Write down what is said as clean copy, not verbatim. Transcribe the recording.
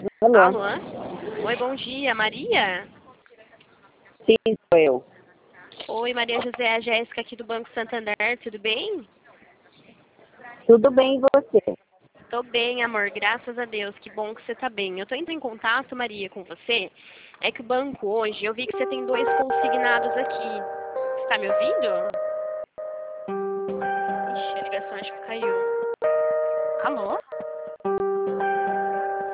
Alô? Alô? Oi, bom dia, Maria? Sim, sou eu. Oi, Maria José, a Jéssica aqui do Banco Santander, tudo bem? Tudo bem e você? Tô bem, amor, graças a Deus, que bom que você tá bem. Eu tô entrando em contato, Maria, com você. É que o banco hoje, eu vi que você tem 2 consignados aqui. Você tá me ouvindo? Ixi, a ligação acho que caiu. Alô?